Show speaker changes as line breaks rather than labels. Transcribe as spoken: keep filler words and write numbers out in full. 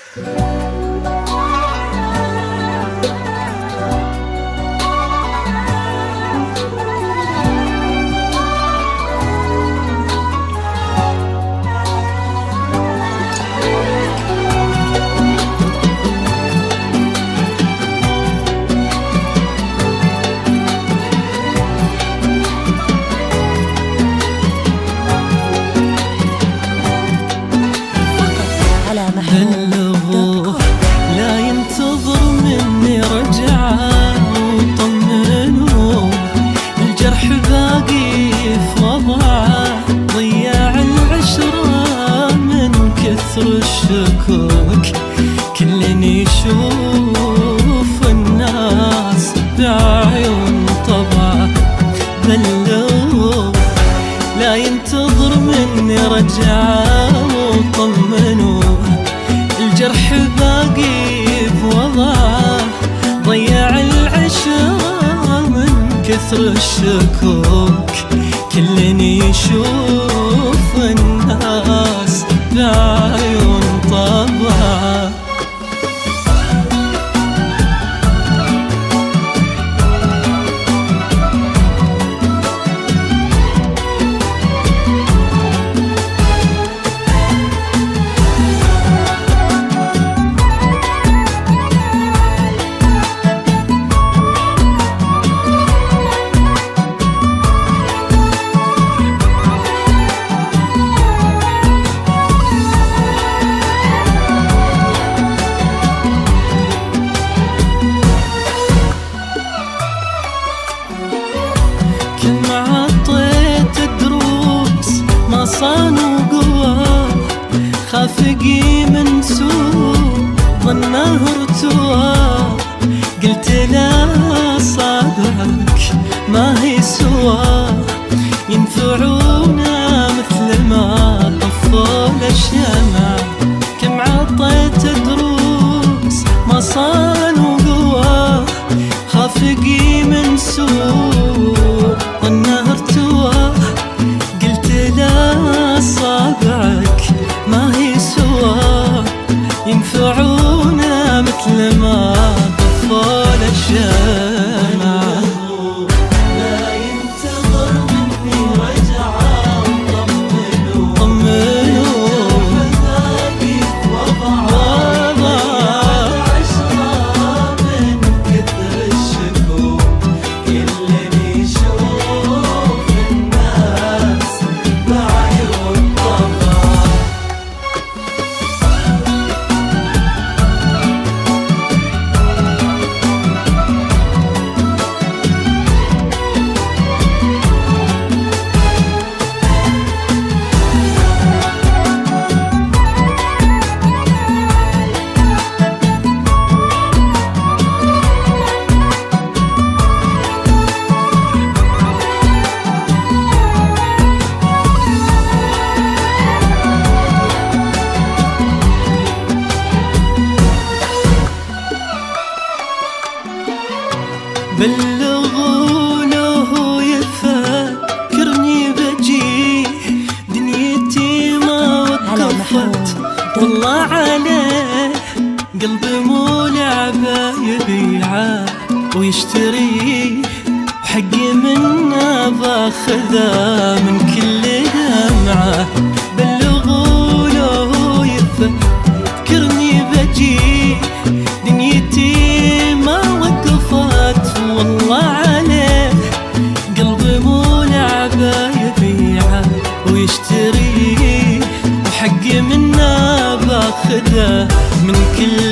بلغوه لا ينتظر مني رجعة وطمنوه الجرح باقي في وضعه ضيع العشرة من كثر الشكوك كل يشوف الناس بعيون طبعه بلغوه لا ينتظر مني رجعة وطمنوه الجرح باقي بوضعه ضيع العشرة من كثر الشكوك كل يشوف الناس بعيون طبعه صانوا قواه خافقي من سوء ظنه ارتواه قلت لا صابعك ما هي سواه ينفعونا مثل ما طفوا الشمع كم عطيت دروس ما صانوا قواه خافقي من سوء ظنه ارتواه صابعك ما هي سوا ينفعونا مثل ما طفوا الشمع لا ينتظر مني رجعة وطمنوه طمنوه باقي وضعه العشرة من كثر الشكوك كل يشوف الناس بعيون طبعه بلغوا له يفكرني بجيه دنيتي ما وقفت والله عليه قلبي مو لعبة يبيعه ويشتريه وحقي منه باخذه من كل دمعه بلغوا له يفكرني بجيه دنيتي ما وقفت والله عليه قلبي مو لعبة يبيعه ويشتريه وحقي منه باخذه من كل